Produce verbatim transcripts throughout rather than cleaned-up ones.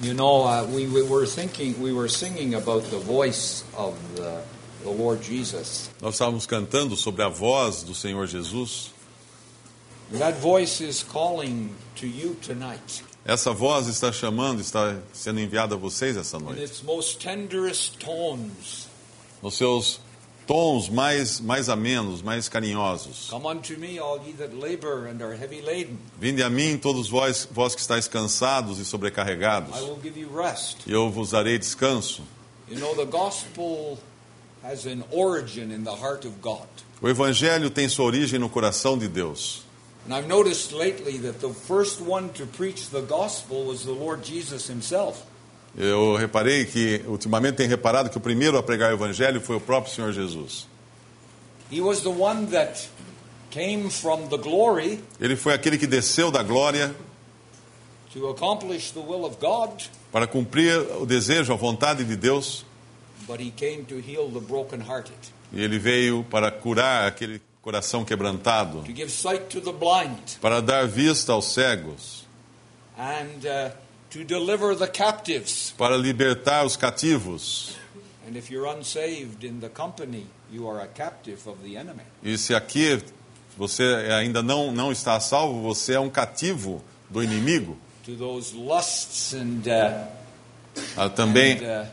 You know, uh, we, we were thinking, we were singing about the voice of the, the Lord Jesus. Nós estávamos cantando sobre a voz do Senhor Jesus. And that voice is calling to you tonight. Essa voz está chamando, está sendo enviada a vocês essa In noite. its most tenderest tones. Nos seus tons mais, mais amenos, mais carinhosos. Come unto me, all ye that labor and are heavy laden. Vinde a mim, todos vós, vós que estáis cansados e sobrecarregados, I will give you rest. e eu vos darei descanso. You know, the gospel has an origin in the heart of God. O Evangelho tem sua origem no coração de Deus. And I've noticed lately that the first one to preach the gospel was the Lord Jesus himself. Eu reparei que, ultimamente tenho reparado que o primeiro a pregar o Evangelho foi o próprio Senhor Jesus. He was the one that came from the glory Ele foi aquele que desceu da glória to accomplish the will of God, para cumprir o desejo, a vontade de Deus, but he came to heal the brokenhearted, e ele veio para curar aquele coração quebrantado, to give sight to the blind, para dar vista aos cegos, and uh, to deliver the captives. para libertar os cativos. And if you're unsaved in the company, you are a captive of the enemy. E se aqui você ainda não, não está salvo, você é um cativo do inimigo. To those lusts and, uh, Ah, também and uh,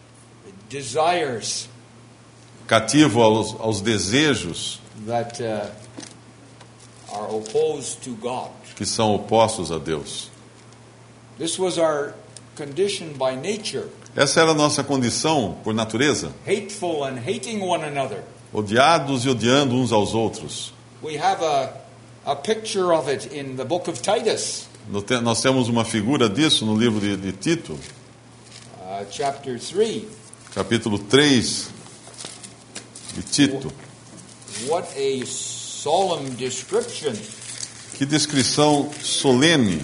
desires cativo aos, aos desejos that uh, are opposed to God. que são opostos a Deus. This was our condition by nature, Essa era a nossa condição por natureza, hateful and hating one another. odiados e odiando uns aos outros. We have a, a picture of it in the book of Titus, No te- Nós temos uma figura disso no livro de, de Tito, uh, chapter three. capítulo três de Tito. What a solemn description. Que descrição solene.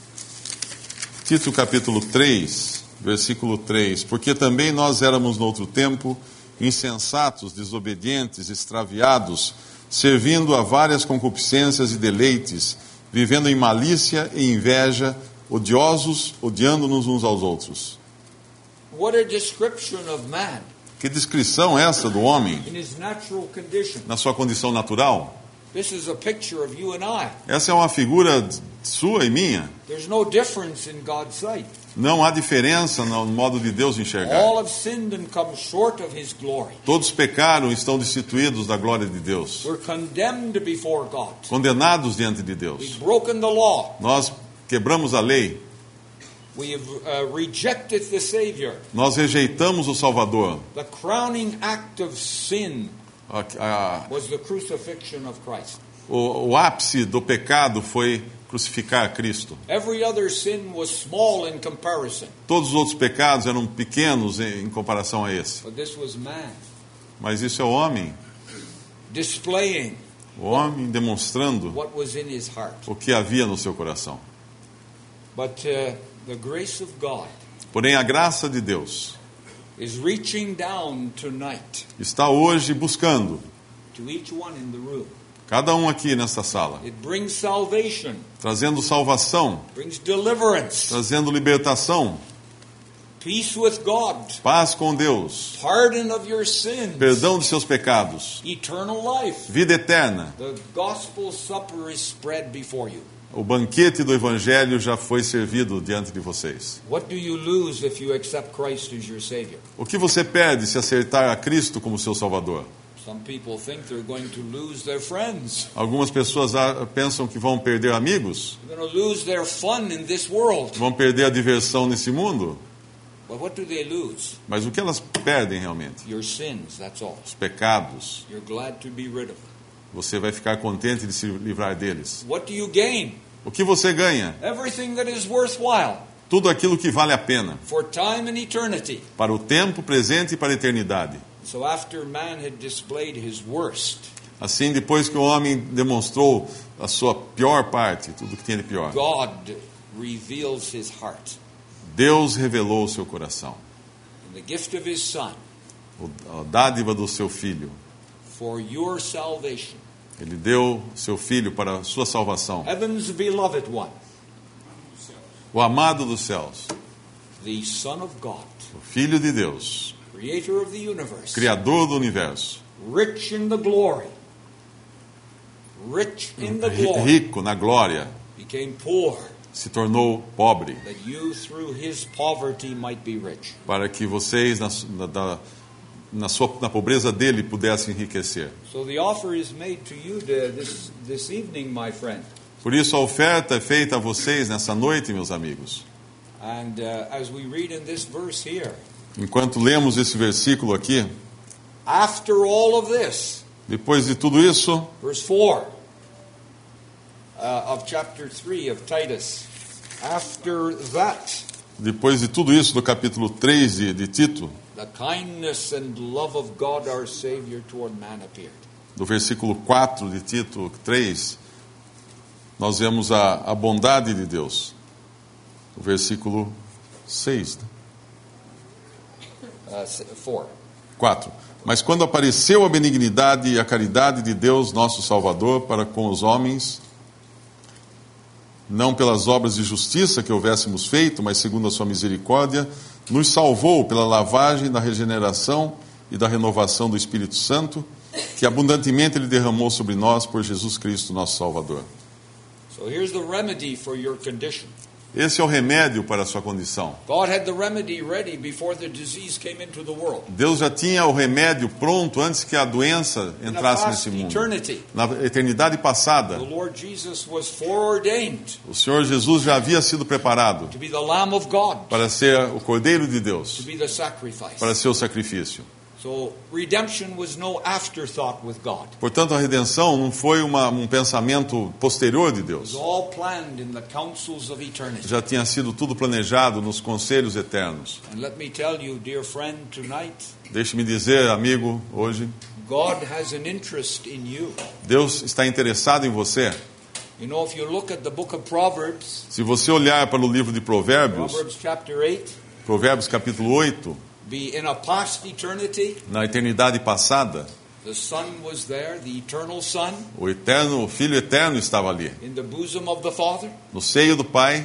Tito capítulo três, versículo três. Porque também nós éramos no outro tempo insensatos, desobedientes, extraviados, servindo a várias concupiscências e deleites, vivendo em malícia e inveja, odiosos, odiando-nos uns aos outros. What a description of man Que descrição é essa do homem in his natural condition. na sua condição natural? This is a picture of you and I. Essa é uma figura sua e minha. There's no difference in God's sight. Não há diferença no modo de Deus enxergar. All have sinned and come short of his glory. Todos pecaram e estão destituídos da glória de Deus. We're condemned before God. Condenados diante de Deus. We've broken the law. Nós quebramos a lei. We have uh, rejected the Savior. Nós rejeitamos o Salvador. The crowning act of sin A- a- was the crucifixion of Christ. o, o ápice do pecado foi crucificar Cristo. Every other sin was small in comparison, Todos os outros pecados eram pequenos em, em comparação a esse. but this was man Mas isso é o homem. displaying O homem demonstrando what was in his heart. o que havia no seu coração. But uh, the grace of God Porém, a graça de Deus is reaching down tonight está hoje buscando to each one in the room. cada um aqui nesta sala, It brings salvation, trazendo salvação, brings deliverance, trazendo libertação, peace with God, paz com Deus, pardon of your sins, perdão de seus pecados, eternal life. vida eterna. The gospel supper is spread before you. O banquete do Evangelho já foi servido diante de vocês. What do you lose if you accept Christ as your Savior? O que você perde se acertar a Cristo como seu Salvador? Some people think they're going to lose their friends. Algumas pessoas ah, pensam que vão perder amigos, They're going to lose their fun in this world. vão perder a diversão nesse mundo. But what do they lose? Mas o que elas perdem realmente? Your sins, that's all. Os pecados. You're glad to be rid of them. Você vai ficar contente de se livrar deles. What do you gain? O que você ganha? Everything that is worthwhile Tudo aquilo que vale a pena, for time and eternity. para o tempo presente e para a eternidade. So after man had displayed his worst, Assim, depois que o homem demonstrou a sua pior parte, tudo que tinha de pior, God reveals his heart. Deus revelou o seu coração. And the gift of his Son O- A dádiva do seu Filho. for your salvation. Ele deu seu Filho para a sua salvação. Heaven's beloved one. O amado dos céus. the Son of God, o Filho de Deus, creator of the universe, Criador do universo, rich in the glory, rich in the glory, rico na glória, became poor, se tornou pobre, that you through his poverty might be rich. para que vocês, na, na, da- na, sua, na pobreza dele, pudessem enriquecer. So the offer is made to you to this, this evening, my friend. Por isso, a oferta é feita a vocês nessa noite, meus amigos. And uh, as we read in this verse here, Enquanto lemos esse versículo aqui, after all of this, depois de tudo isso, verse four uh, of chapter three of Titus, after that, depois de tudo isso do capítulo três de, de Tito, the kindness and love of God our Savior toward man appeared. do versículo quatro de Tito três, nós vemos a, a bondade de Deus. O versículo seis, né? Uh, s- four. quatro. Mas quando apareceu a benignidade e a caridade de Deus, nosso Salvador, para com os homens, não pelas obras de justiça que houvéssemos feito, mas segundo a sua misericórdia, nos salvou pela lavagem da regeneração e da renovação do Espírito Santo, que abundantemente Ele derramou sobre nós por Jesus Cristo, nosso Salvador. So here's the remedy for your condition. Esse é o remédio para a sua condição. God had the remedy ready before the disease came into the world. Deus já tinha o remédio pronto antes que a doença In a entrasse past nesse mundo. eternity, Na eternidade passada, the Lord Jesus was foreordained o Senhor Jesus já havia sido preparado to be the Lamb of God, para ser o Cordeiro de Deus, to be the sacrifice. para ser o sacrifício. So redemption was no afterthought with God. Portanto, a redenção não foi uma, um pensamento posterior de It Deus. was all planned in the councils of eternity. Já tinha sido tudo planejado nos conselhos eternos. And let me tell you, dear friend, tonight, Deixe-me dizer, amigo, hoje, God has an interest in you. Deus está interessado em você. You know, if you look at the book of Proverbs, Se você olhar para o livro de Provérbios, Proverbs chapter eight, Provérbios capítulo oito, be in a past eternity, na eternidade passada, the Son was there, the eternal Son, o eterno, o Filho eterno estava ali, in the bosom of the Father. no seio do Pai.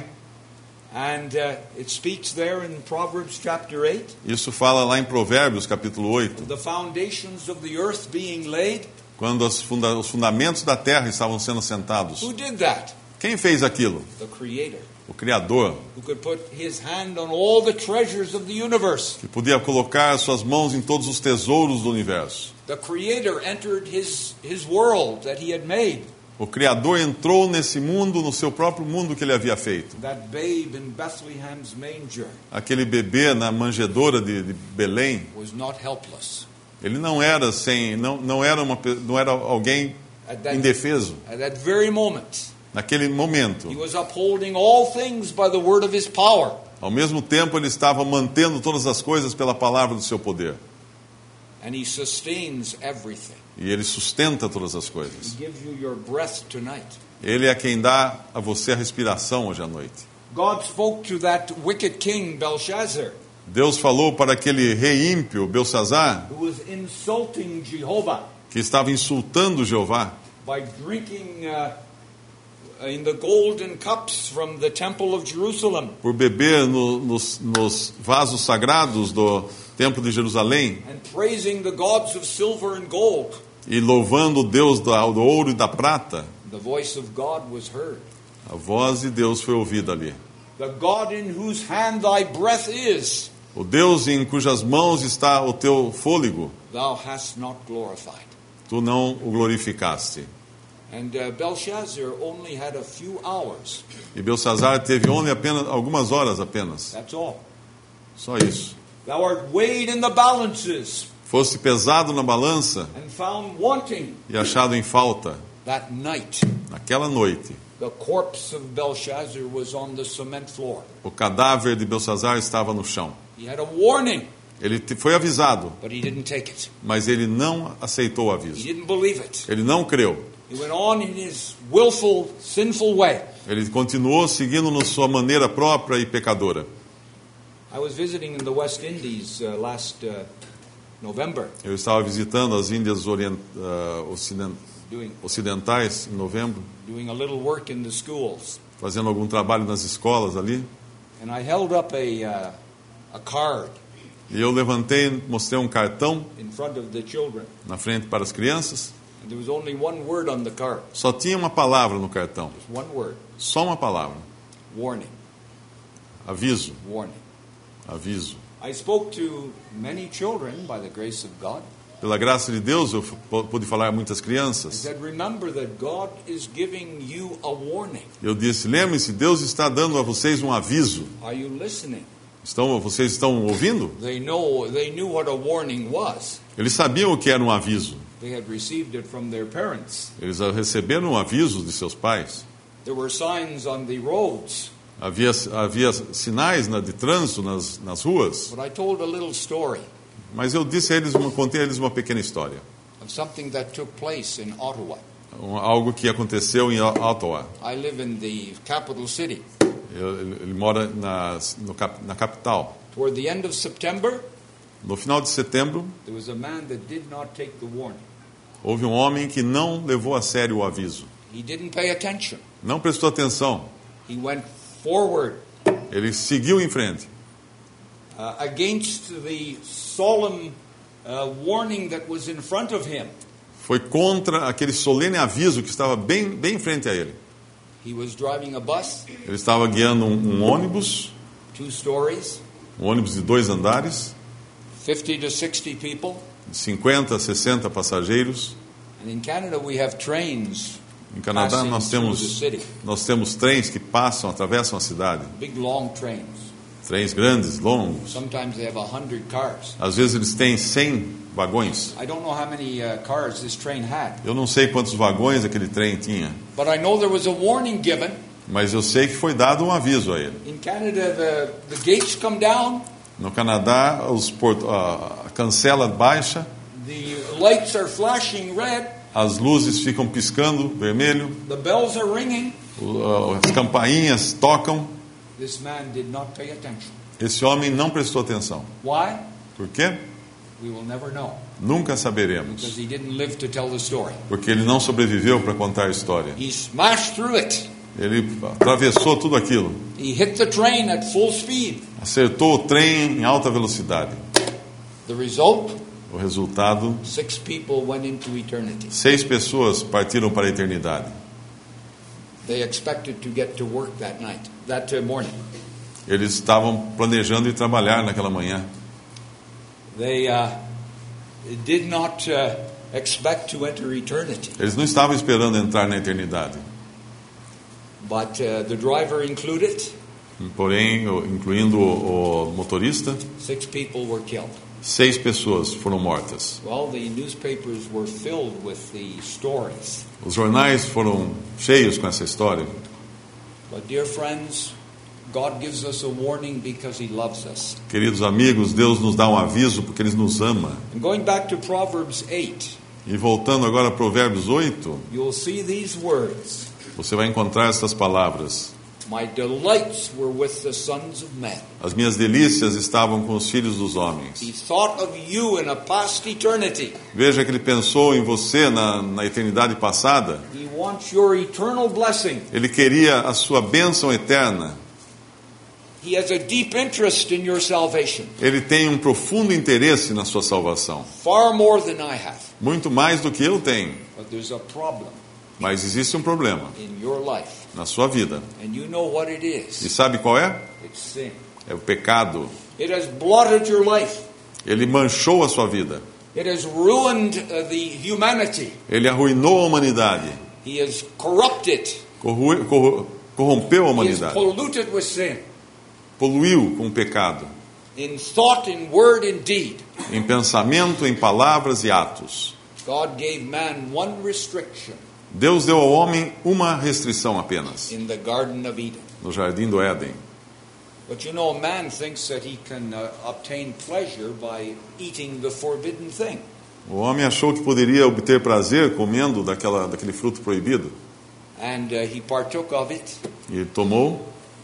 And uh, it speaks there in Proverbs chapter eight, Isso fala lá em Provérbios capítulo oito, the foundations of the earth being laid. quando os, funda- os fundamentos da terra estavam sendo sentados. Who did that? Quem fez aquilo? The Creator, O Criador, who could put his hand on all the treasures of the universe. que podia colocar suas mãos em todos os tesouros do universo. The Creator entered his, his world that he had made. O Criador entrou nesse mundo, no seu próprio mundo que ele havia feito. That babe in Bethlehem's manger Aquele bebê na manjedoura de, de Belém, was not helpless. ele não era sem, não, não era uma, pe- não era alguém At that, indefeso. at that very moment, Naquele momento, he was upholding all things by the word of his power. ao mesmo tempo, ele estava mantendo todas as coisas pela palavra do seu poder. And he sustains everything. E ele sustenta todas as He coisas. gives you your breath tonight. Ele é quem dá a você a respiração hoje à noite. God spoke to that wicked king Belshazzar, Deus falou para aquele rei ímpio, Belsazar, who was insulting Jehovah que estava insultando Jeová, by drinking uh, in the golden cups from the temple of Jerusalem por beber no, nos, nos vasos sagrados do Templo de Jerusalém and praising the gods of silver and gold. e louvando o Deus do, do ouro e da prata. The voice of God was heard. A voz de Deus foi ouvida ali. The God in whose hand thy breath is, O Deus em cujas mãos está o teu fôlego, thou hast not glorified. tu não o glorificaste. And uh, Belshazzar only had a few hours. E Belsazar teve only apenas algumas horas apenas. That's all. Só isso. Thou art weighed in the balances Fosse pesado na balança and found wanting. e achado em falta. That night, Naquela noite, the corpse of Belshazzar was on the cement floor. o cadáver de Belsazar estava no chão. He had a warning, Ele te- foi avisado, but he didn't take it. mas ele não aceitou o He aviso. didn't believe it. Ele não creu. He went on in his willful, sinful way. Ele continuou seguindo na sua maneira própria e pecadora. I was visiting in the West Indies uh, last uh, November, Eu estava visitando as Índias orient, ah, ociden- doing ocidentais em novembro, doing a little work in the schools, fazendo algum trabalho nas escolas ali. and I held up a uh, a card E eu levantei, mostrei um cartão in front of the children. na frente para as crianças. And there was only one word on the card. Só tinha uma palavra no cartão. Just one word. Só uma palavra. Warning. Aviso. Warning. Aviso. I spoke to many children by the grace of God. Pela graça de Deus, eu pude falar a muitas I crianças. said, remember that God is giving you a warning. Eu disse, lembre-se, Deus está dando a vocês um aviso. Are you listening? Estão, vocês estão ouvindo? They know, they knew what a warning was. Eles sabiam o que era um aviso. They had received it from their parents. Eles receberam um aviso de seus pais. There were signs on the roads. Havia, havia sinais na, de trânsito nas, nas ruas. But I told a little story Mas eu disse a eles, uma, contei a eles uma pequena história. of something that took place in Ottawa. Um, algo que aconteceu em Ottawa. I live in the capital city. Eu, ele, ele mora na, no, cap, na capital. Toward the end of September, No final de setembro, there was a man that did not take the warning. houve um homem que não levou a sério o aviso. He didn't pay attention. Não prestou atenção. He went forward Ele seguiu em frente. uh, against the solemn uh, warning that was in front of him. Foi contra aquele solene aviso que estava bem, bem em frente a ele. He was driving a bus, Ele estava guiando um, um ônibus, two stories, um ônibus de dois andares, fifty to sixty people. de cinquenta a sessenta passageiros. And in Canada we have trains Em Canadá passing nós through the temos, city. nós temos trens que passam, atravessam a cidade. Big long trains. Trens grandes, longos. Sometimes they have a hundred cars. Às vezes eles têm cem vagões. I don't know how many uh, cars this train had, Eu não sei quantos vagões aquele trem tinha, but I know there was a warning given. mas eu sei que foi dado um aviso a ele. In Canada, the, the gates come down, No Canadá, os port... a cancela baixa, the lights are flashing red, as luzes ficam piscando vermelho, the bells are ringing. o- as campainhas tocam. This man did not pay attention. Esse homem não prestou atenção. Why? Por quê? We will never know, Nunca because saberemos. he didn't live to tell the story. Porque ele não sobreviveu para contar a história. He smashed through it. Ele atravessou tudo aquilo. He hit the train at full speed. Acertou o trem em alta velocidade. The result, O resultado, six people went into eternity. seis pessoas partiram para a eternidade. They expected to get to work that night, that uh, morning. Eles estavam planejando ir trabalhar naquela manhã. They uh, did not uh, expect to enter eternity. Eles não estavam esperando entrar na eternidade. But uh, the driver included, Porém, o- incluindo o, o motorista, six people were killed. seis pessoas foram mortas. Well, the newspapers were filled with the stories. Os jornais foram cheios com essa história. But dear friends, God gives us a warning because He loves us. Queridos amigos, Deus nos dá um aviso porque Ele nos ama. And going back to Proverbs eight, E voltando agora a Provérbios oito, you'll see these words. você vai encontrar estas palavras. My delights were with the sons of men. As minhas delícias estavam com os filhos dos He homens. thought of you in a past eternity. Veja que Ele pensou em você na, na eternidade passada. He wants your eternal blessing. Ele queria a sua bênção eterna. He has a deep interest in your salvation, Ele tem um profundo interesse na sua salvação. far more than I have. Muito mais do que eu tenho. But there's a problem Mas existe um problema in your life, na sua vida. and you know what it E is. sabe qual é? It's sin. É o pecado. It has blotted your life. Ele manchou a sua vida. It has ruined uh, the humanity. Ele arruinou a humanidade. He has corrupted. Corru- corru- corrompeu a He has humanidade. polluted with sin. Poluiu com o pecado. In thought, in word, in deed. Em pensamento, em palavras e atos. God gave man one restriction Deus deu ao homem uma restrição apenas. in the Garden of Eden. No jardim do Éden. But you know, man thinks that he can uh, obtain pleasure by eating the forbidden thing. O homem achou que poderia obter prazer comendo daquela, daquele fruto proibido. And uh, he partook of it, E tomou,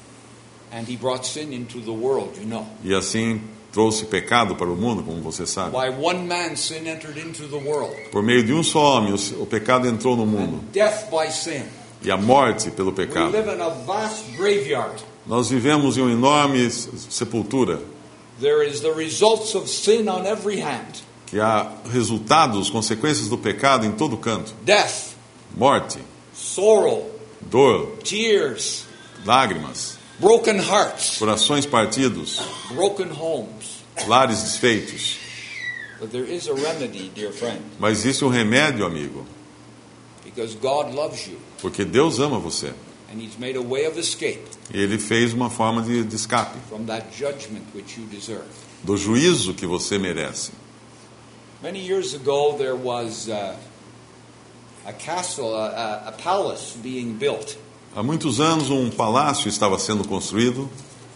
and he brought sin into the world, you know. e assim trouxe pecado para o mundo, como você sabe. By one man, sin entered into the world. Por meio de um só homem, o, o pecado entrou no mundo. Death by sin. E a morte pelo We pecado. live in a vast graveyard. Nós vivemos em uma enorme sepultura. there is the results of sin on every hand. Que há resultados, consequências do pecado em todo canto. Death, Morte, sorrow, dor, tears, lágrimas, broken hearts, corações partidos, broken homes. lares desfeitos. But there is a remedy, dear friend, Mas existe um remédio, amigo, because God loves you porque Deus ama você. and He's made a way of escape E Ele fez uma forma de, de escape from that judgment which you deserve. do juízo que você merece. Many years ago, there was uh, a castle, a, a, a palace being built Há muitos anos um palácio estava sendo construído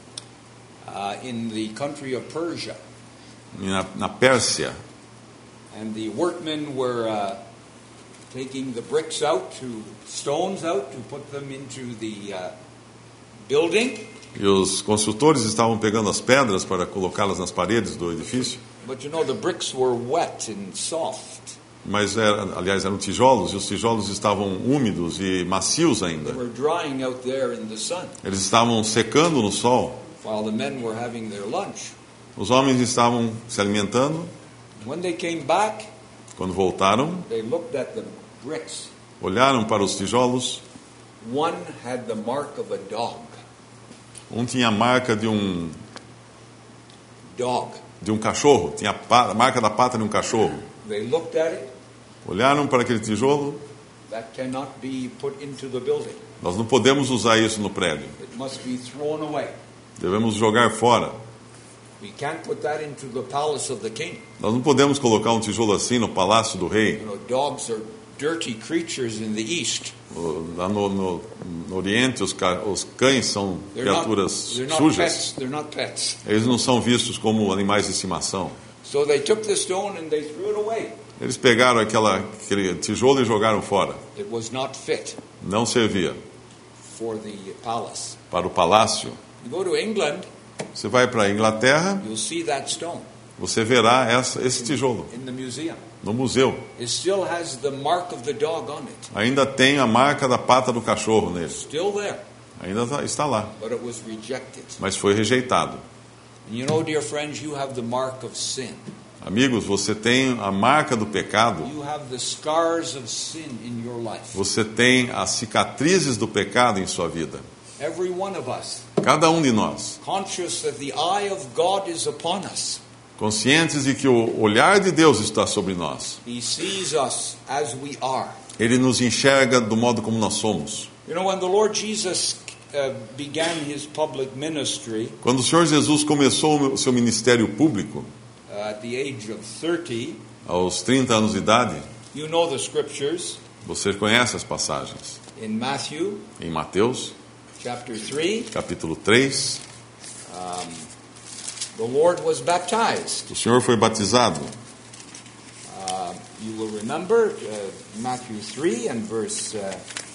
uh, in the country of Persia, na, na Pérsia. and the workmen were uh, taking the bricks out, to stones out, to put them into the uh, building. E os construtores estavam pegando as pedras para colocá-las nas paredes do edifício. But you know, the bricks were wet and soft. Mas, era, aliás, eram tijolos, e os tijolos estavam úmidos e macios They ainda. were drying out there in the sun Eles estavam secando no sol. while the men were having their lunch. Os homens estavam se alimentando. When they came back, Quando voltaram, they looked at the bricks. olharam para os tijolos. One had the mark of a dog. Um tinha a marca de um, Dog. de um cachorro, tinha a, pa- a marca da pata de um cachorro. They looked at it. Olharam para aquele tijolo. That cannot be put into the building. Nós não podemos usar isso no prédio. It must be thrown away. Devemos jogar fora. We can't put that into the palace of the king. Nós não podemos colocar um tijolo assim no palácio do rei. You know, dogs are dirty creatures in the East. O- Lá no, no, no Oriente, os, ca- os cães são They're not, criaturas they're not sujas. pets. They're not pets. Eles não são vistos como animais de estimação. So they took the stone and they threw it away. Eles pegaram aquela, aquele tijolo e jogaram fora. It was not fit Não servia for the palace. para o palácio. You go to England, Você vai para a Inglaterra, you'll see that stone você verá essa, esse tijolo in the museum. no museu. It still has the mark of the dog on it. Ainda tem a marca da pata do cachorro nele. Still there, Ainda tá- está lá, but it was rejected. mas foi rejeitado. And you know, dear friends, you have the mark of sin. Amigos, você tem a marca do pecado. You have the scars of sin in your life. Você tem as cicatrizes do pecado em sua vida. Every one of us, Cada um de nós, conscious that the eye of God is upon us. conscientes de que o olhar de Deus está sobre nós. He sees us as we are. Ele nos enxerga do modo como nós somos. You know, when the Lord Jesus uh, began his public ministry Quando o Senhor Jesus começou o seu ministério público, uh, at the age of thirty, aos trinta anos de idade, you know the scriptures você conhece as passagens. in Matthew Em Mateus, chapter three. capítulo três, Um, the Lord was baptized. o Senhor foi batizado. Uh, you will remember uh, Matthew three and verse uh,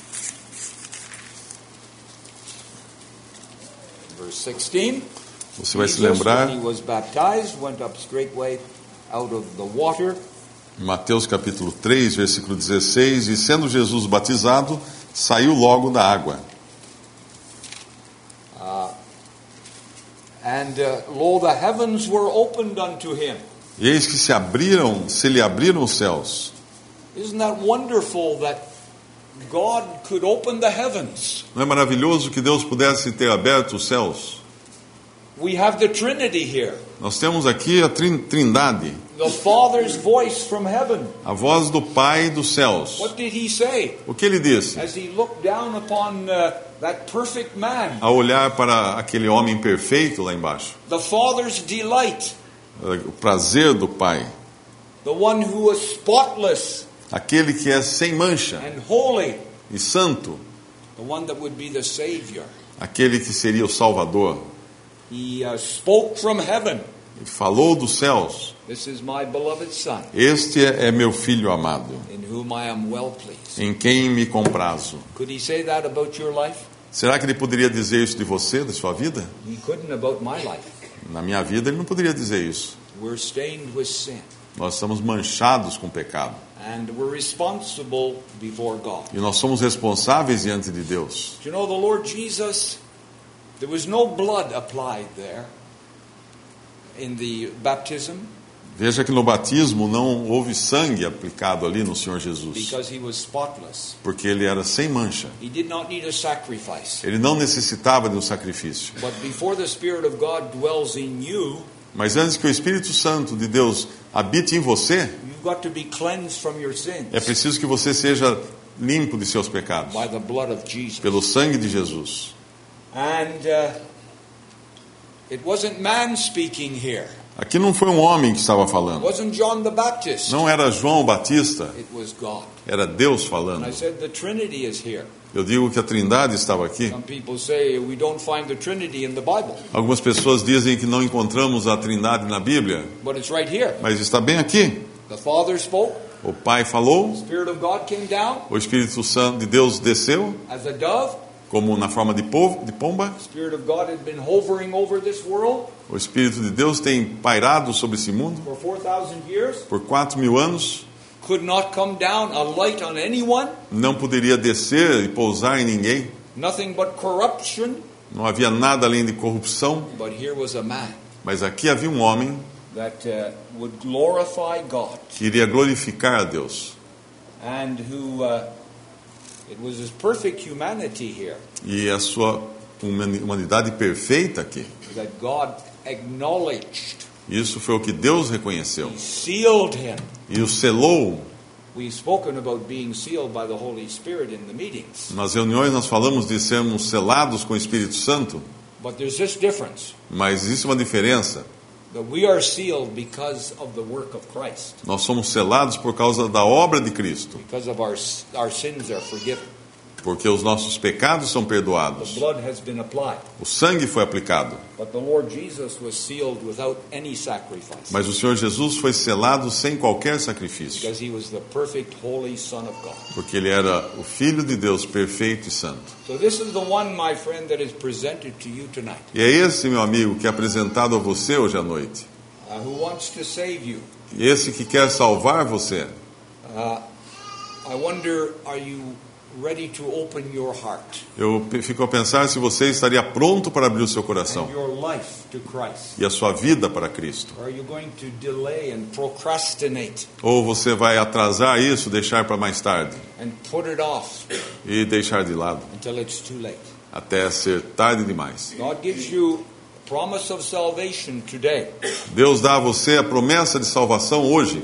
verse sixteen. Você vai se Jesus, lembrar, when he was baptized, went up straightway out of the water. Mateus capítulo três, versículo dezesseis, e sendo Jesus batizado, saiu logo da água. And uh, lo, the heavens were opened unto him. E eis que se abriram, se lhe abriram os céus. Isn't that wonderful that God could open the heavens? Não é maravilhoso que Deus pudesse ter aberto os céus? We have the Trinity here. Nós temos aqui a trin- trindade, The Father's voice from heaven. a voz do Pai dos céus. What did he say O que ele disse? as he looked down upon uh, that perfect man? Ao olhar para aquele homem perfeito lá embaixo, The Father's delight. o prazer do Pai, The one who was spotless aquele que é sem mancha and holy. e santo, The one that would be the Savior. aquele que seria o Salvador. He uh, spoke from heaven. Ele falou dos céus. This is my beloved Son, Este é meu filho amado, in whom I am well pleased. em quem me comprazo. Could he say that about your life? Será que ele poderia dizer isso de você, da sua vida? He couldn't about my life. Na minha vida ele não poderia dizer isso. We're stained with sin, Nós estamos manchados com pecado. and we're responsible before God. E nós somos responsáveis diante de Deus. Do you know the Lord Jesus? There was no blood applied there. in the baptism Veja que no batismo não houve sangue aplicado ali no Senhor Jesus, because he was spotless. porque ele era sem mancha. He did not need a sacrifice. Ele não necessitava de um sacrifício. But before the Spirit of God dwells in you, Mas antes que o Espírito Santo de Deus habite em você, you've got to be cleansed from your sins é preciso que você seja limpo de seus pecados, by the blood of Jesus. pelo sangue de Jesus. And uh, it wasn't man speaking here. Aqui não foi um homem que estava It falando. wasn't John the Baptist. Não era João Batista, It was God. era Deus And falando. I said the Trinity is here. Eu digo que a Trindade estava aqui. Some people say we don't find the Trinity in the Bible, Algumas pessoas dizem que não encontramos a Trindade na Bíblia, but it's right here. mas está bem aqui. The Father spoke, O Pai falou, the Spirit of God came down o Espírito Santo de Deus desceu, as a dove. como na forma de, povo, de pomba. The Spirit of God had been hovering over this world O Espírito de Deus tem pairado sobre esse mundo for four thousand years. por quatro mil anos. Could not come down a light on anyone. Não poderia descer e pousar em ninguém. Nothing but corruption. Não havia nada além de corrupção. But here was a man Mas aqui havia um homem that uh, would glorify God, que iria glorificar a Deus. and who uh, it was his perfect humanity here E a sua humani- humanidade perfeita aqui. that God acknowledged. Isso foi o que Deus reconheceu. He sealed him. E o selou. We've spoken about being sealed by the Holy Spirit in the meetings. Nas reuniões nós falamos de sermos selados com o Espírito Santo. But there's this difference, Mas existe uma diferença. that we are sealed because of the work of Christ, Nós somos selados por causa da obra de Cristo. because of our our sins are forgiven. Porque os nossos pecados são The perdoados. blood has been applied. O sangue foi aplicado. But the Lord Jesus was sealed without any sacrifice, Mas o Senhor Jesus foi selado sem qualquer sacrifício. because he was the perfect holy Son of God. Porque ele era o Filho de Deus perfeito e santo. So this is the one, my friend, that is presented to you tonight, E é esse, meu amigo, que é apresentado a você hoje à noite. uh, who wants to save you. E esse que quer salvar você. Uh, I wonder, are you ready to open your heart Eu pe- fico a pensar se você estaria pronto para abrir o seu coração and your life to Christ? e a sua vida para Cristo. Or are you going to delay and procrastinate Ou você vai atrasar isso, deixar para mais tarde and put it off e deixar de lado until it's too late? até ser tarde demais. God gives you a promise of salvation today, Deus dá a você a promessa de salvação hoje.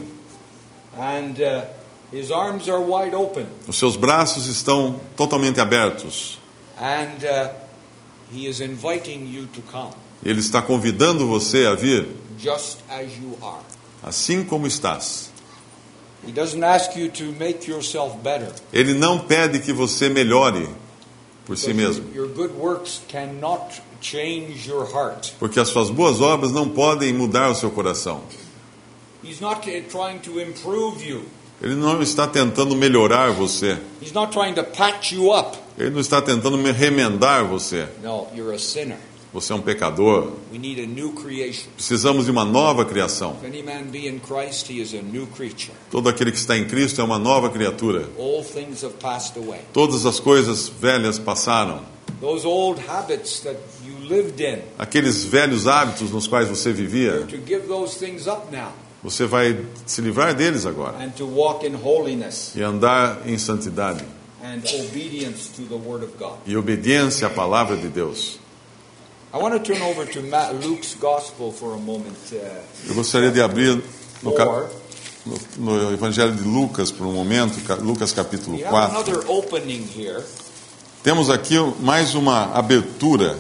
and uh, His arms are wide open, Os seus braços estão totalmente abertos. and uh, He is inviting you to come Ele está convidando você a vir just as you are. assim como estás. He doesn't ask you to make yourself better. Ele não pede que você melhore por si mesmo, Your good works cannot change your heart. porque as suas boas obras não podem mudar o seu coração. He's not uh, trying to improve you. Ele não está tentando melhorar você. He's not trying to patch you up. Ele não está tentando me remendar você. No, you're a sinner. Você é um pecador. We need a new creation. Precisamos de uma nova criação. If any man be in Christ, he is a new creature. Todo aquele que está em Cristo é uma nova criatura. All things have passed away. Todas as coisas velhas passaram. Those old habits that you lived in, Aqueles velhos hábitos nos quais você you're vivia, to give those things up now você vai se livrar deles agora and to walk in holiness e andar em santidade and obedience to the Word of God. e obediência à palavra de Deus. I want to turn over to Ma- Luke's Gospel for a moment. Uh, Eu gostaria de abrir no, cap- four. no, no Evangelho de Lucas por um momento, ca- Lucas capítulo We have quatro. another opening here. Temos aqui mais uma abertura.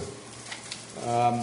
Um,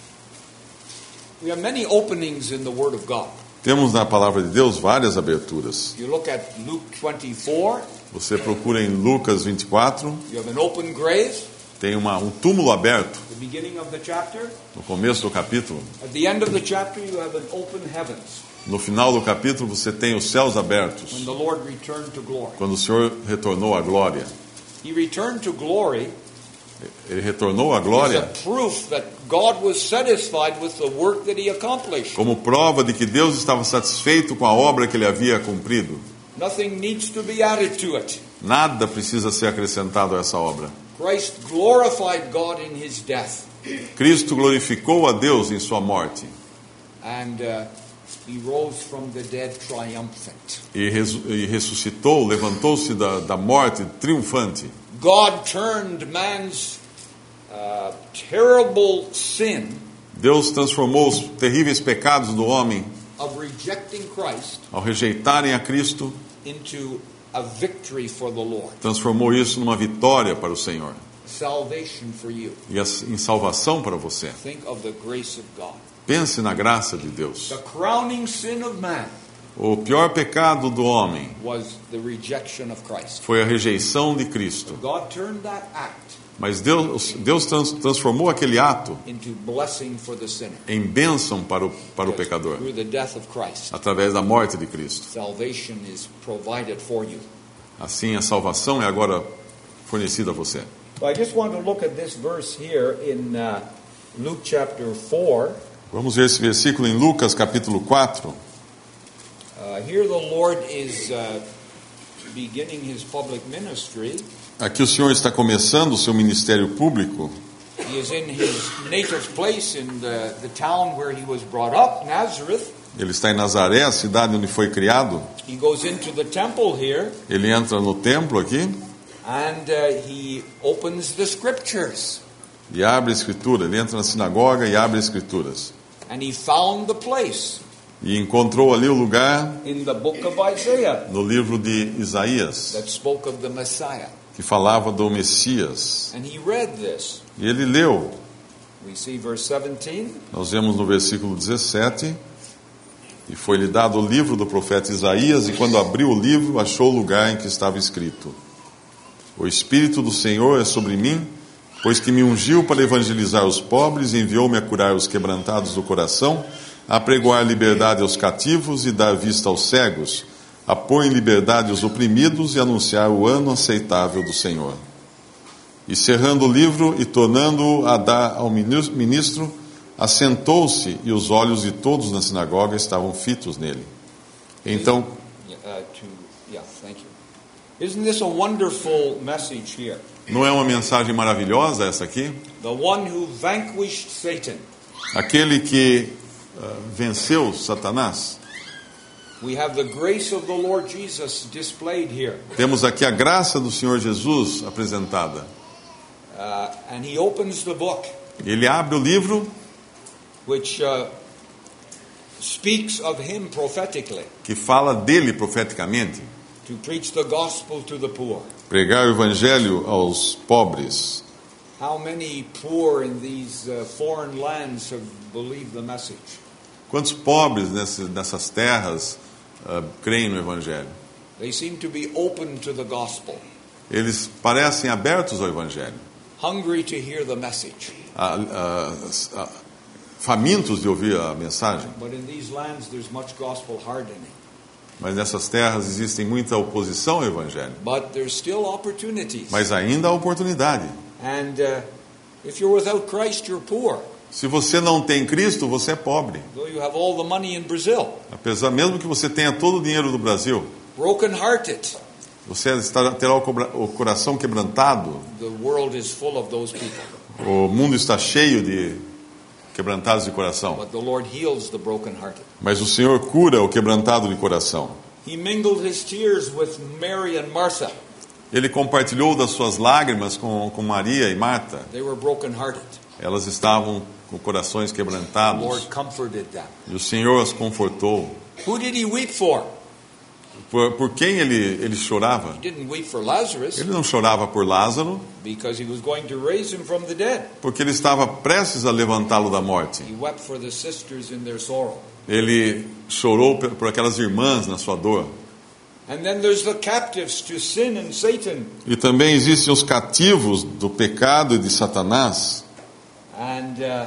we have many openings in the Word of God. Temos na palavra de Deus várias aberturas. You look at Luke twenty-four, Você procura em Lucas vinte e quatro, you have an open grave, tem uma, um túmulo aberto the beginning of the chapter. no começo do capítulo. At the end of the chapter, you have an open heavens No final do capítulo você tem os céus abertos, when the Lord returned to glory. quando o Senhor retornou à glória. He returned to glory Ele retornou à is glória a proof that God was satisfied with the work that He accomplished. como prova de que Deus estava satisfeito com a obra que ele havia cumprido. Nothing needs to be added to it. Nada precisa ser acrescentado a essa obra. Christ glorified God in His death. Cristo glorificou a Deus em sua morte. And uh, he rose from the dead triumphant. E, resu- e ressuscitou, levantou-se da, da morte triunfante. God turned man's uh, terrible sin Deus transformou os terríveis pecados do homem of rejecting Christ ao rejeitarem a Cristo, into a victory for the Lord. transformou isso numa vitória para o Senhor Salvation for you. e em salvação para você. Think of the grace of God. Pense na graça de Deus. The crowning sin of man O pior pecado do homem was the rejection of Christ. foi a rejeição de Cristo. God turned that act Mas Deus, Deus trans, transformou aquele ato into blessing for the sinner. em bênção para o, para o pecador, Through the death of Christ, através da morte de Cristo. salvation is provided for you. Assim, a salvação é agora fornecida a você. Well, I just want to look at this verse here in uh, Luke chapter four. Vamos ver esse versículo em Lucas capítulo quatro. Uh, here the Lord is uh, beginning his public ministry. Aqui o Senhor está começando o seu ministério público. He is in his native place in the, the town where he was brought up, Nazareth. Ele está em Nazaré, a cidade onde foi criado. He goes into the temple here Ele entra no templo aqui and uh, he opens the scriptures. e abre a escritura. Ele entra na sinagoga e abre as escrituras. And he found the place E encontrou ali o lugar in the book of Isaiah no livro de Isaías, that spoke of the Messiah. que falava do Messias. And he read this. E ele leu. We see verse seventeen. Nós vemos no versículo dezessete. E foi-lhe dado o livro do profeta Isaías, e quando abriu o livro, achou o lugar em que estava escrito: O Espírito do Senhor é sobre mim, pois que me ungiu para evangelizar os pobres e enviou-me a curar os quebrantados do coração, a pregoar liberdade aos cativos e dar vista aos cegos, a pôr em liberdade os oprimidos e anunciar o ano aceitável do Senhor. E cerrando o livro e tornando-o a dar ao ministro, assentou-se e os olhos de todos na sinagoga estavam fitos nele. Então, Uh, to, yeah, thank you. Isn't this a wonderful message here? não é uma mensagem maravilhosa essa aqui? The one who vanquished Satan. Aquele que uh, venceu Satanás. We have the grace of the Lord Jesus displayed here. Temos aqui a graça do Senhor Jesus apresentada. Uh, and he opens the book, Ele abre o livro which uh, speaks of him prophetically, que fala dele profeticamente. to preach the gospel to the poor. Pregar o evangelho aos pobres. How many poor in these uh, foreign lands have believed the message? Quantos pobres nessas, nessas terras uh, creem no evangelho? They seem to be open to the gospel, Eles parecem abertos ao evangelho. hungry to hear the message. Ah, ah, ah, famintos de ouvir a mensagem. But in these lands there's much gospel hardening. Mas nessas terras existem muita oposição ao evangelho. But there's still opportunities. Mas ainda há oportunidade. And uh, if you're without Christ, you're poor. Se você não tem Cristo, você é pobre. Though you have all the money in Brazil. Apesar mesmo que você tenha todo o dinheiro do Brasil, Broken-hearted. você estará, terá o, cobra, o coração quebrantado. The world is full of those people. O mundo está cheio de quebrantados de coração. But the Lord heals the broken-hearted. Mas o Senhor cura o quebrantado de coração. He mingled his tears with Mary and Martha. Ele compartilhou das suas lágrimas com, com Maria e Marta. They were broken-hearted. Elas estavam com corações The quebrantados. Lord comforted them. E o Senhor as confortou. Who did he weep for? Por, por quem ele, ele chorava? He didn't weep for Lazarus Ele não chorava por Lázaro, because he was going to raise him from the dead. porque ele estava prestes a levantá-lo da morte. He wept for the sisters in their sorrow. Ele chorou por por aquelas irmãs na sua dor. And then there's the captives to sin and Satan. E também existem os cativos do pecado e de Satanás. And uh,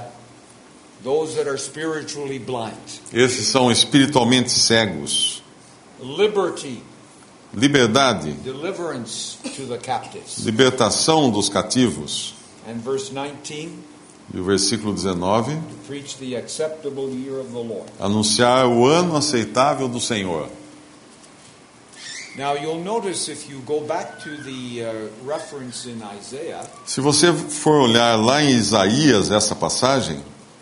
those that are spiritually blind. Esses são espiritualmente cegos. Liberty, Liberdade, deliverance to the captives. libertação dos cativos. And verse nineteen, E o versículo dezenove, to preach the acceptable year of the Lord. anunciar o ano aceitável do Senhor. Now you'll notice if you go back to the uh, reference in Isaiah, Se você for olhar lá em Isaías essa passagem,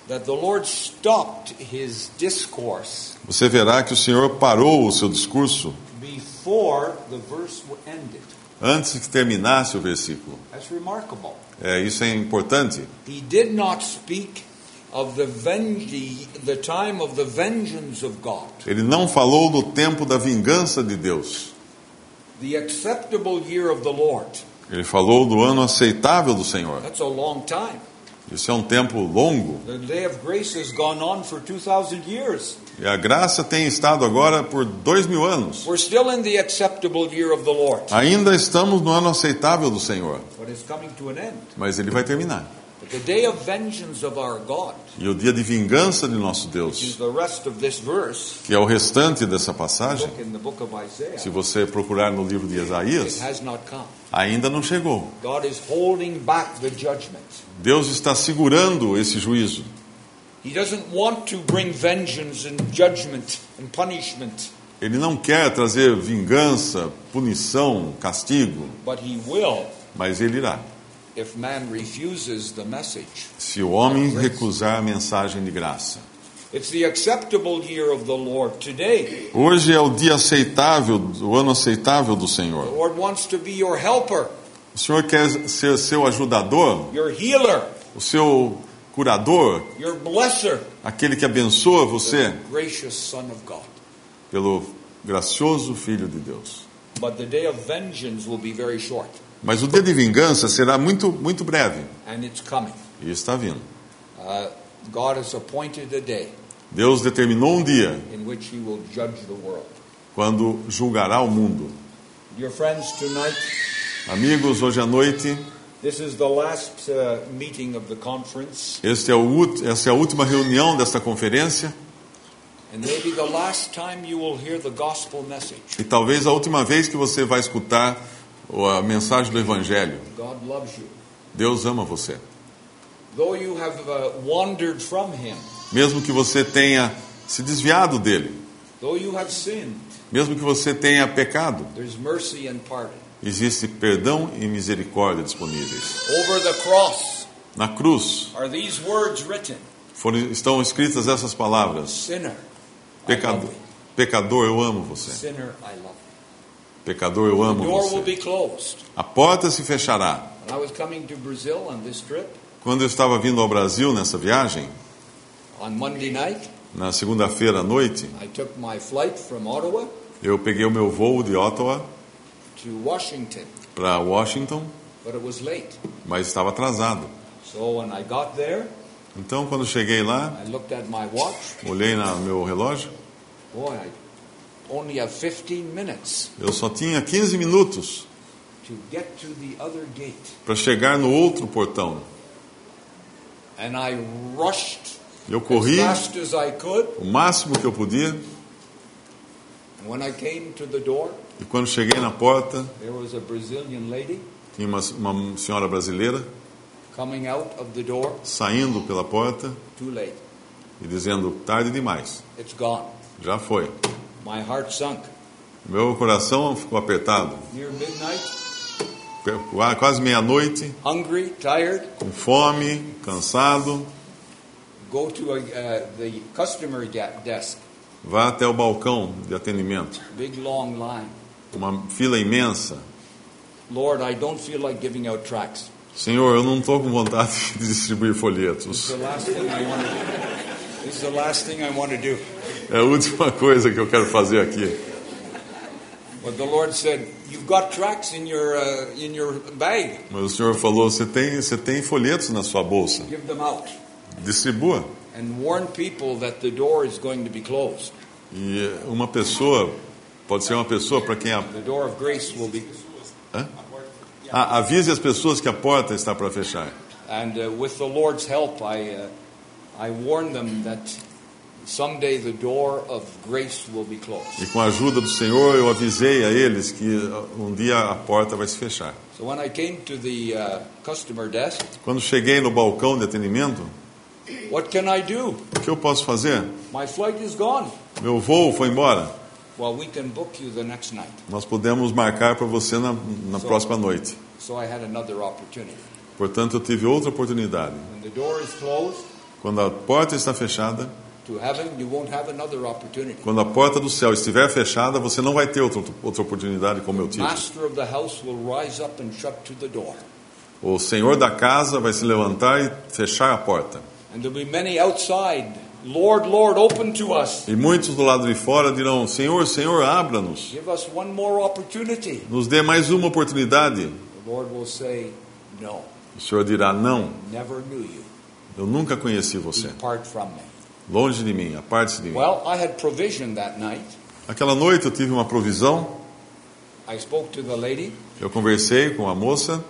that the Lord stopped his discourse você verá que o Senhor parou o seu discurso before the verse ended. antes que terminasse o versículo. That's remarkable. É, isso é importante. He did not speak of the venge- the time of the vengeance of God, Ele não falou do tempo da vingança de Deus. the acceptable year of the Lord. Ele falou do ano aceitável do Senhor. That's a long time. Isso é um tempo longo. The day of grace has gone on for two thousand years. E a graça tem estado agora por dois mil anos. We're still in the acceptable year of the Lord, Ainda estamos no ano aceitável do Senhor. but it's coming to an end. Mas ele vai terminar. But the day of vengeance of our God, E o dia de vingança de nosso which is Deus, the rest of this verse, que é o restante dessa passagem, look in the book of Isaiah, se você procurar no livro de it Isaías, has not come. ainda não chegou. God is holding back the judgment. Deus está segurando esse juízo. He doesn't want to bring vengeance and judgment and punishment, Ele não quer trazer vingança, punição, castigo, but he will mas ele irá. if man refuses the message. Se o homem recusar a mensagem de graça. It's the acceptable year of the Lord today. Hoje é o dia aceitável, o ano aceitável do The Senhor. Lord wants to be your helper, O Senhor quer ser seu ajudador, your healer, o seu curador, your blesser, aquele que abençoa você the gracious Son of God. pelo gracioso Filho de Deus. But the day of vengeance will be very short, Mas o dia de vingança será muito, muito breve. and it's coming. E está vindo. Uh, God has appointed a day Deus determinou um dia in which he will judge the world. quando julgará o mundo. Dear friends, tonight, Amigos, hoje à noite, this is the last uh, meeting of the conference, este é o, ult- essa é a última reunião desta conferência and maybe the last time you will hear the gospel message. e talvez a última vez que você vai escutar a mensagem do Evangelho. God loves you. Deus ama você. Though you have uh, wandered from him, Mesmo que você tenha se desviado dele, though you have sinned, mesmo que você tenha pecado, there's mercy and pardon. existe perdão e misericórdia disponíveis. Over the cross Na cruz are these words written: foram, estão escritas essas palavras: Sinner, I Pecador, love you. pecador, eu amo você. Sinner, I love you. Pecador, eu The amo door will você. be closed. A porta se fechará. When I was coming to Brazil on this trip, Quando eu estava vindo ao Brasil nessa viagem, on Monday night, na segunda-feira à noite, I took my flight from Ottawa eu peguei o meu voo de Ottawa to Washington, para Washington, but it was late. mas estava atrasado. So when I got there, Então, quando cheguei lá, I looked at my watch. olhei no meu relógio, Boy, I only have fifteen minutes eu só tinha quinze minutos to get to the other gate. para chegar no outro portão. And I rushed Eu as corri fast as I could. o máximo que eu podia, And when I came to the door, e quando cheguei na porta, there was a Brazilian lady tinha uma, uma senhora brasileira coming out of the door. saindo pela porta Too late. e dizendo: tarde demais, It's gone. já foi. My heart sunk. Meu coração ficou apertado. Near midnight, Quase meia-noite, hungry, tired, com fome, cansado, go to a, uh, the customer de- desk. vá até o balcão de atendimento. Big long line. Uma fila imensa. Lord, I don't feel like giving out tracts. Senhor, eu não estou com vontade de distribuir It's folhetos. the last thing I want to do. This is the last thing I want to do. É a última coisa que eu quero fazer aqui. But the Lord said, "You've got tracts in your uh, in your bag. Mas o Senhor falou: você tem, você tem folhetos na sua bolsa. Give them out Distribua. and warn people that the door is going to be closed. E uma pessoa, pode ser uma pessoa para quem a, The door of grace will be." Hã? Ah, avise as pessoas que a porta está para fechar. And uh, with the Lord's help, I uh, I warn them that someday the door of grace will be closed. E com a ajuda do Senhor, eu avisei a eles que um dia a porta vai se fechar. So when I came to the uh, customer desk, Quando cheguei no balcão de atendimento, what can I do? o que eu posso fazer? My flight is gone. Meu voo foi embora. Well, we can book you the next night. Nós podemos marcar para você na, na próxima noite. So I had another opportunity. Portanto, eu tive outra oportunidade. When the door is closed, Quando a porta está fechada, to heaven, you won't have another opportunity. quando a porta do céu estiver fechada, você não vai ter outra, outra oportunidade como eu tive. Master of the house will rise up and shut to the door. O Senhor da casa vai se levantar e fechar a porta. And there'll be many outside. Lord, Lord, open to us. E muitos do lado de fora dirão: Senhor, Senhor, abra-nos. Give us one more opportunity. Nos dê mais uma oportunidade. The Lord will say, no. O Senhor dirá: não, Never knew you. eu nunca conheci você. Depart from me. Longe de mim, aparte-se de mim. Well, I had provision that night. Aquela noite eu tive uma provisão. I spoke to the lady. Eu conversei com a moça.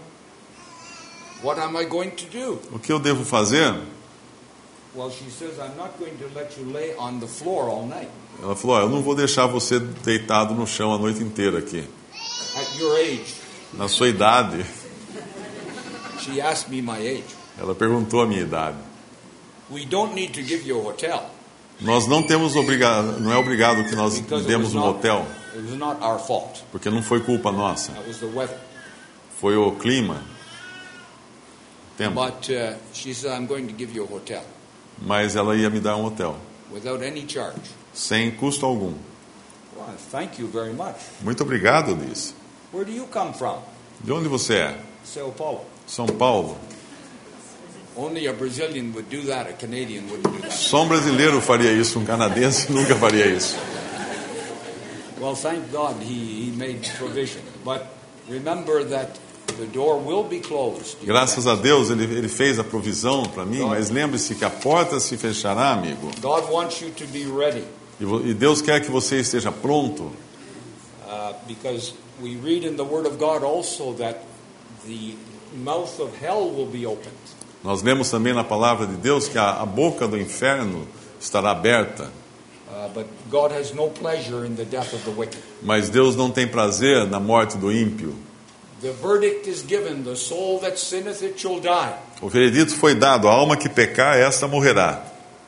What am I going to do? O que eu devo fazer? Well, she says, I'm not going to let you lay on the floor all night. Ela falou: oh, eu não vou deixar você deitado no chão a noite inteira aqui. At your age. Na sua idade. She asked me my age. Ela perguntou a minha idade. We don't need to give you a hotel. Nós não temos obrigado, não é obrigado que nós Because demos um not, hotel, it was not our fault. porque não foi culpa nossa. That was the weather. Foi o clima. Tempo. But uh, she said, I'm going to give you a hotel. Mas ela ia me dar um hotel, Without any charge. sem custo algum. Well, thank you very much. Muito obrigado, eu disse. Where do you come from? De onde você é? Sao Paulo. São Paulo. Only a Brazilian would do that. A Canadian wouldn't do that. Só um brasileiro faria isso, um canadense nunca faria isso. Well, thank God he, he made provision. But remember that the door will be closed. Graças a Deus ele, ele fez a provisão para mim, mas lembre-se que a porta se fechará, amigo. God wants you to be ready. E, vo, e Deus quer que você esteja pronto. Uh, because we read in the Word of God also that the mouth of hell will be opened. Nós lemos também na palavra de Deus que a, a boca do inferno estará aberta. Uh, but God has no pleasure in the death of the wicked. Mas Deus não tem prazer na morte do ímpio. The verdict is given, the soul that sinneth it shall die. O veredito foi dado: a alma que pecar, esta morrerá.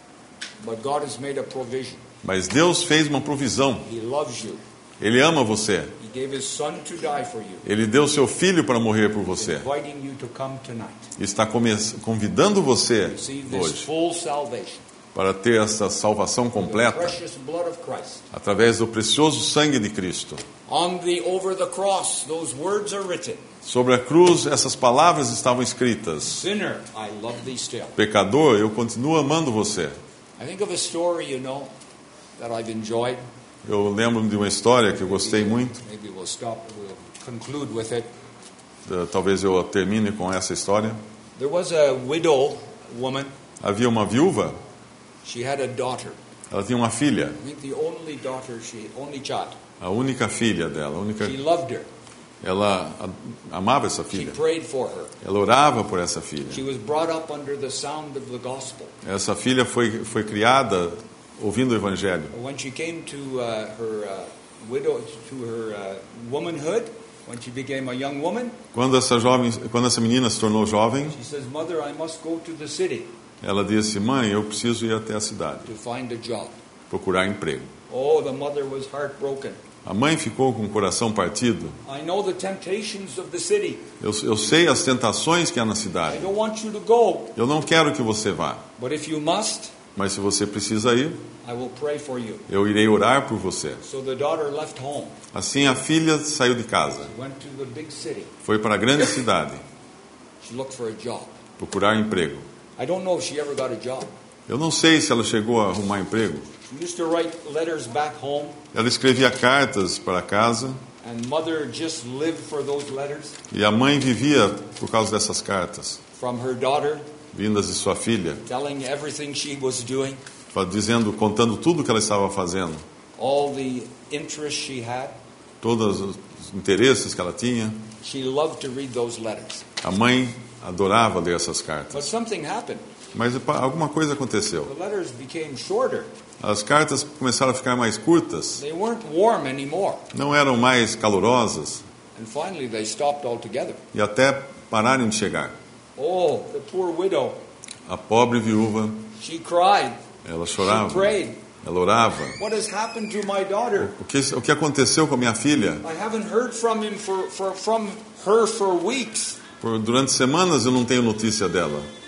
But God has made a provision. Mas Deus fez uma provisão. He loves you. Ele ama você. He gave his son to die for you. Ele deu seu filho para morrer por você. Inviting you to come tonight. Está convidando você Receive this hoje full salvation. para ter essa salvação The completa precious blood of Christ. através do precioso sangue de Cristo. On the over the cross, those words are written. Sobre a cruz, essas palavras estavam escritas: Sinner, I love thee still. Pecador, eu continuo amando você. I think of a story, you know, that I've enjoyed. Eu lembro de uma história que eu gostei muito. Maybe we'll stop, we'll conclude with it. Uh, Talvez eu termine com essa história. There was a widow woman. Havia uma viúva, She had a daughter. ela tinha uma filha, I think the only daughter, she only child. a única filha dela, a única, She loved her. ela a- amava essa She filha. prayed for her. Ela orava por essa filha. She was brought up under the sound of the gospel. Essa filha foi, foi criada ouvindo o Evangelho. When she came to uh, her uh, widow, to her uh, womanhood, when she became a young woman, Quando essa jovem, quando essa menina se tornou jovem, she says, "Mother, I must go to the city ela disse: mãe, eu preciso ir até a cidade, to find a job." procurar emprego. Oh, the mother was heartbroken. A mãe ficou com o coração partido. I know the temptations of the city. Eu, eu sei as tentações que há na I cidade. don't want you to go, Eu não quero que você vá, but if you must, mas se você precisa ir, I will pray for you. eu irei orar por você. So the daughter left home, Assim a filha saiu de casa, went to the big city. foi para a grande cidade She looked for a job. procurar emprego. I don't know if she ever got a job. Eu não sei se ela chegou a arrumar emprego. She used to write letters back home, Ela escrevia cartas para casa and mother just lived for those letters e a mãe vivia por causa dessas cartas, from her daughter, vindas de sua filha, telling everything she was doing, dizendo, contando tudo que ela estava fazendo, all the interests she had. todos os interesses que ela tinha. She loved to read those letters. A mãe adorava ler essas But cartas. something happened. Mas pá, alguma coisa aconteceu. The letters became shorter. As cartas começaram a ficar mais curtas, They weren't warm anymore. não eram mais calorosas And finally they stopped altogether. e até pararam de chegar. Oh, the poor widow. A pobre viúva, She cried. ela She chorava, prayed. ela orava. What has happened to my daughter? O que, o que aconteceu com a minha filha? I haven't heard from him for, for from her for weeks. Por, durante semanas eu não tenho notícia dela.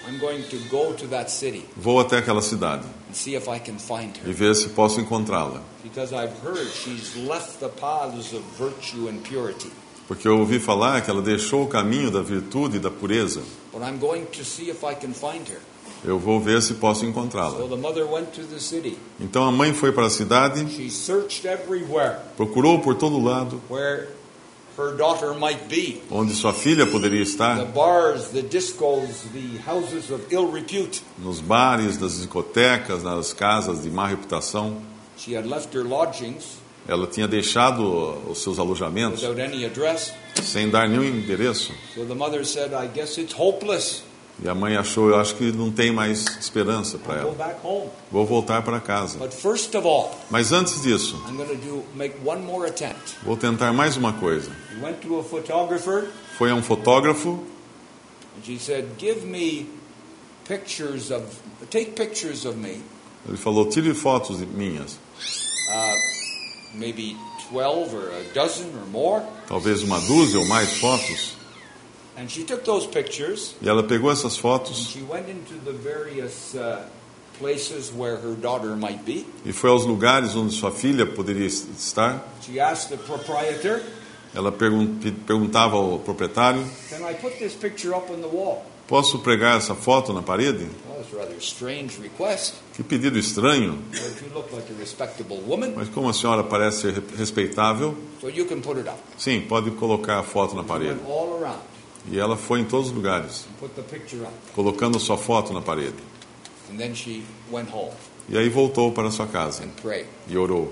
I'm going to go to that city Vou até aquela cidade and see if I can find e her. ver se posso encontrá-la. Because I've heard she's left the paths of virtue and purity. Porque eu ouvi falar que ela deixou o caminho da virtude e da pureza. But I'm going to see if I can find her. Eu vou ver se posso So encontrá-la. the mother went to the city. Então a mãe foi para a cidade, She searched everywhere procurou por todo lado where her daughter might be. onde sua filha poderia The estar, bars, the discos, the houses of ill repute. nos bares, nas discotecas, nas casas de má reputação. She had left her lodgings Ela tinha deixado os seus alojamentos without any address. sem dar nenhum endereço. So the mother said, I guess it's hopeless. E a mãe achou, eu acho que não tem mais esperança para I'll go ela. back home. Vou voltar para casa. But first of all, Mas antes disso, I'm going to do make one more attempt. vou tentar mais uma coisa. He went to a photographer Foi a um fotógrafo and she said, give me pictures of, take pictures of me, Ele falou, tire fotos de minhas. uh, maybe twelve or a dozen or more. Talvez uma dúzia ou mais fotos. And she took those pictures E ela pegou essas and fotos she went into the various uh, places where her daughter might be. e foi aos lugares onde sua filha poderia estar. She asked the proprietor, Ela pergun- perguntava ao proprietário, can I put this picture up on the wall? posso pregar essa foto na parede? Well, it's a rather strange request. Que pedido estranho, But you look like a respectable woman, mas como a senhora parece ser respeitável, so you can put it up. sim, pode colocar a foto na She parede. went all around E ela foi em todos os lugares, and put the picture up. colocando sua foto na parede. And then she went home E aí voltou para sua casa and prayed. e orou.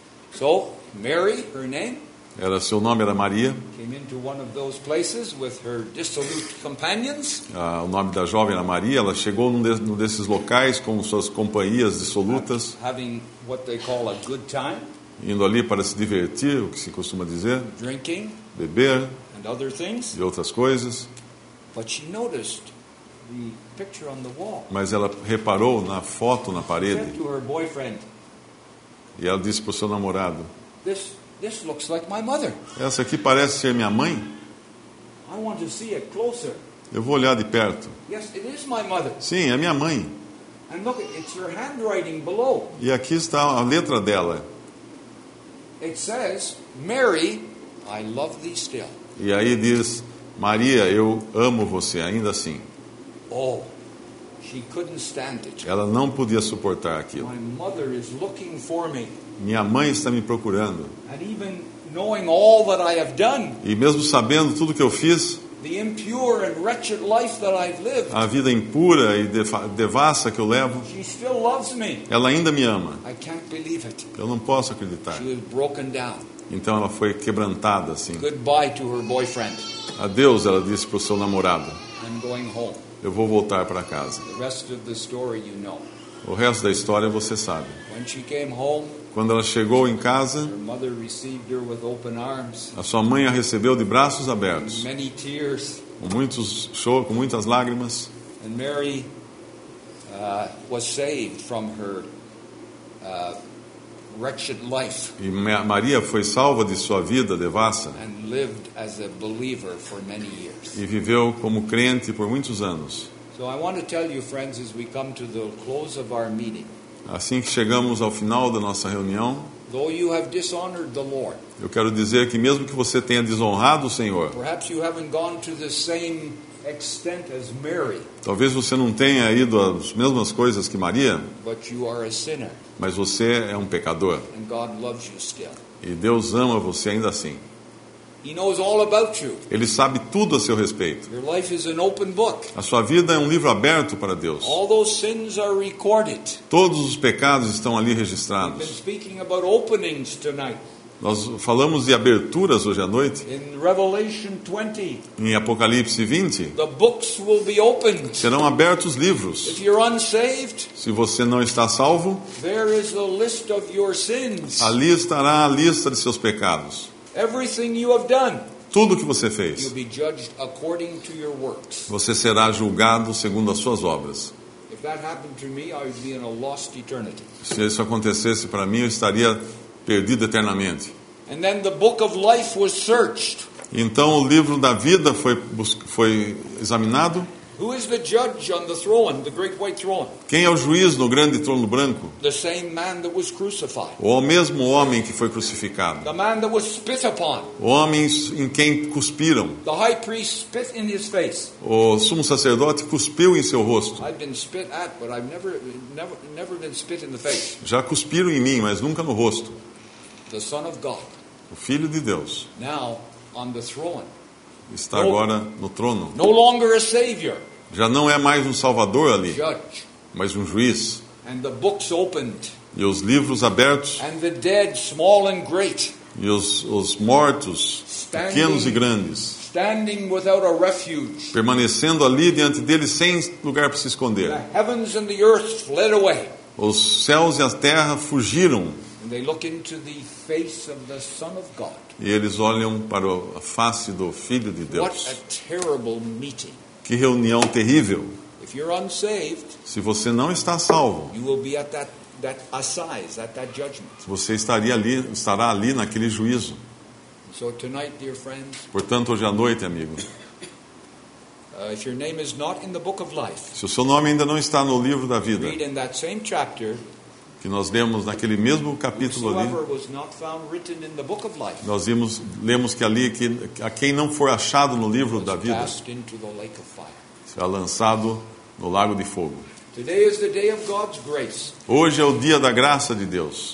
So Mary, her name, Era, seu nome era Maria, came into one of those places with her dissolute companions, ah, o nome da jovem era Maria. Ela chegou num, de, num desses locais com suas companhias dissolutas, having what they call a good time, indo ali para se divertir, o que se costuma dizer, drinking beber and other things. e outras coisas. But she noticed the picture on the wall. Mas ela reparou na foto na She said parede to her boyfriend, e ela disse para o seu namorado, this, this looks like my mother. essa aqui parece ser minha mãe? I want to see it closer. Eu vou olhar de perto. Yes, it is my mother. Sim, é minha mãe. And look, it's her handwriting below. E aqui está a letra dela. It says, Mary, I love thee still. E aí diz, Maria, eu amo você, ainda assim. Oh, she couldn't stand it. Ela não podia suportar aquilo. My mother is looking for me. Minha mãe está me procurando. And even knowing all that I have done, E mesmo sabendo tudo que eu fiz, the impure and wretched life that I've lived, a vida impura e defa- devassa que eu levo, she still loves me. ela ainda me ama. I can't believe it. Eu não posso acreditar. She was broken down. Então ela foi quebrantada assim. Goodbye to her boyfriend. Adeus, ela disse para o seu namorado. I'm going home. Eu vou voltar para casa. The rest of the story you know. O resto da história você sabe. When she came home, Quando ela chegou em casa, her mother received her with open arms, a sua mãe a recebeu de braços abertos, many tears, com muitos cho- com muitas lágrimas. and Mary uh, was saved from her uh, wretched life E Ma- Maria foi salva de sua vida devassa and lived as a believer for many years. e viveu como crente por muitos anos. So I want to tell you, friends, as we come to the close of our meeting, Assim que chegamos ao final da nossa reunião, though you have dishonored the Lord, eu quero dizer que mesmo que você tenha desonrado o Senhor, perhaps you haven't gone to the same extent as Mary, talvez você não tenha ido às mesmas coisas que Maria, but you are a sinner, mas você é um pecador and God loves you still. e Deus ama você ainda assim. He knows all about you. Ele sabe tudo a seu respeito. Your life is an open book. A sua vida é um livro aberto para Deus. All those sins are recorded. Todos os pecados estão ali We've been registrados. speaking about openings tonight. Nós falamos de aberturas hoje à noite. In Revelation twenty, Em Apocalipse vinte, the books will be opened. serão abertos livros. If you're unsaved, Se você não está salvo, there is a list of your sins. ali estará a lista de seus pecados. Everything you have done, Tudo que você you'll fez. be judged according to your works. Você será julgado segundo as suas obras. If that happened to me, I would be in a lost eternity. Se isso acontecesse para mim, eu estaria perdido eternamente. And then the book of life was searched. Então o livro da vida foi, bus- foi examinado Who is the judge on the throne, the great white throne? Quem é o juiz no grande trono branco? The same man that was crucified. O mesmo homem que foi crucificado. The man that was spit upon. O homem em quem cuspiram. The high priest spit in his face. O sumo sacerdote cuspiu em seu rosto. I've been spit at, but I've never, never, never been spit in the face. Já cuspiram em mim, mas nunca no rosto. The Son of God. O Filho de Deus. Now on the throne. Está agora no trono. No longer a savior. Já não é mais um salvador ali, Judge. mas um juiz. And the books opened. E os livros abertos. And the dead, small and great. E os, os mortos, Standing, pequenos e grandes. Standing without a refuge. Permanecendo ali diante deles sem lugar para se esconder. The heavens and the earth fled away. Os céus e a terra fugiram. And they look into the face of the Son of God. E eles olham para a face do Filho de Deus. What a terrible meeting. Que reunião terrível. If you're unsaved, se você não está salvo, you will be at that, that assize, at that judgment. Você estaria ali, estará ali naquele juízo. So tonight, dear friends, portanto, hoje à noite, amigo, uh, if your name is not in the book of life, se o seu nome ainda não está no livro da vida, read in that same chapter, que nós lemos naquele mesmo capítulo ali, nós vimos, lemos que ali que a quem não for achado no livro da vida será lançado no lago de fogo. Hoje é o dia da graça de Deus.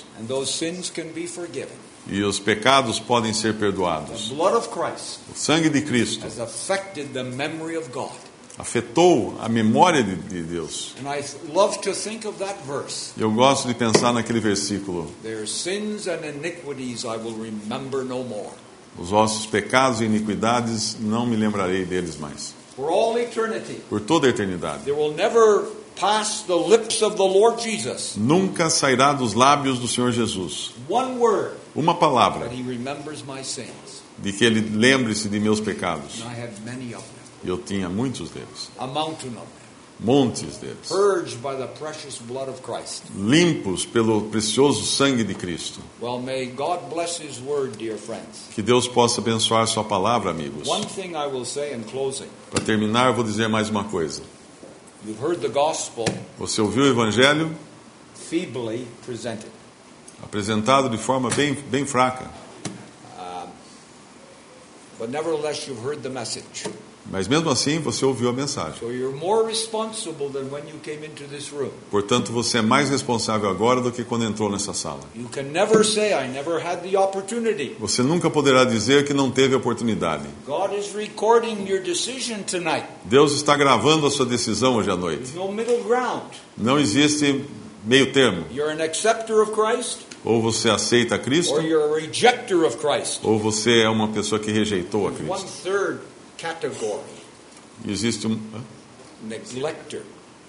E os pecados podem ser perdoados. O sangue de Cristo afetou a memória de, de Deus. Eu gosto de pensar naquele versículo. Os vossos pecados e iniquidades não me lembrarei deles mais. Por toda a eternidade. Nunca sairá dos lábios do Senhor Jesus uma palavra de que Ele lembre-se de meus pecados. E eu tinha muitos deles. Montes deles. Limpos pelo precioso sangue de Cristo. Que Deus possa abençoar sua palavra, amigos. Para terminar, eu vou dizer mais uma coisa. Você ouviu o Evangelho? Apresentado de forma bem, bem fraca. But nevertheless, you've heard the message. Mas mesmo assim você ouviu a mensagem. Portanto, você é mais responsável agora do que quando entrou nessa sala. Você nunca poderá dizer que não teve oportunidade. Deus está gravando a sua decisão hoje à noite. Não existe meio termo. Ou você aceita Cristo, ou você é uma pessoa que rejeitou a Cristo. Category. Existe um neglector.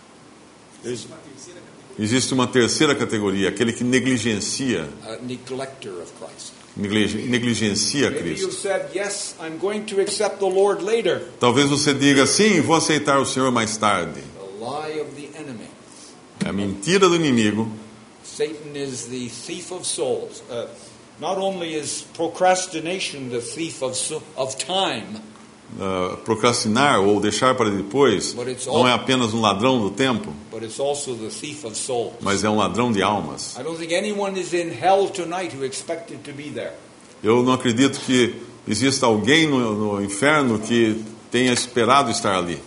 Existe uma terceira categoria, aquele que negligencia. A neglector of Christ. Negligencia Cristo. You said, yes, I'm going to accept the Lord later. Talvez você diga, sim, vou aceitar o Senhor mais tarde. The lie of the enemy. É a mentira do inimigo. Satan is the thief of souls. Uh, not only is procrastination the thief of of time. Uh, procrastinar ou deixar para depois não é apenas um ladrão do tempo, mas é um ladrão de almas. Eu não acredito que exista alguém no, no inferno que tenha esperado estar ali.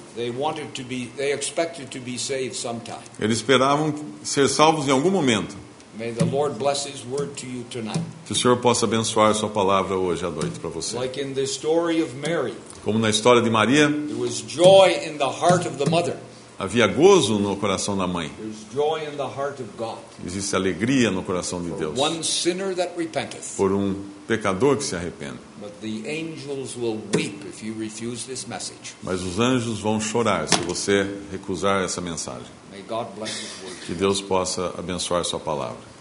Eles esperavam ser salvos em algum momento. May the Lord bless His word to you tonight. Que o Senhor possa abençoar sua palavra hoje à noite para você. Like in the story of Mary, como na história de Maria, there was joy in the heart of the mother. Havia gozo no coração da mãe. There's joy in the heart of God. Existe alegria no coração de Deus. One sinner that repenteth. Por um pecador que se arrepende. But the angels will weep if you refuse this message. Mas os anjos vão chorar se você recusar essa mensagem. May God bless His word. Que Deus possa abençoar sua palavra.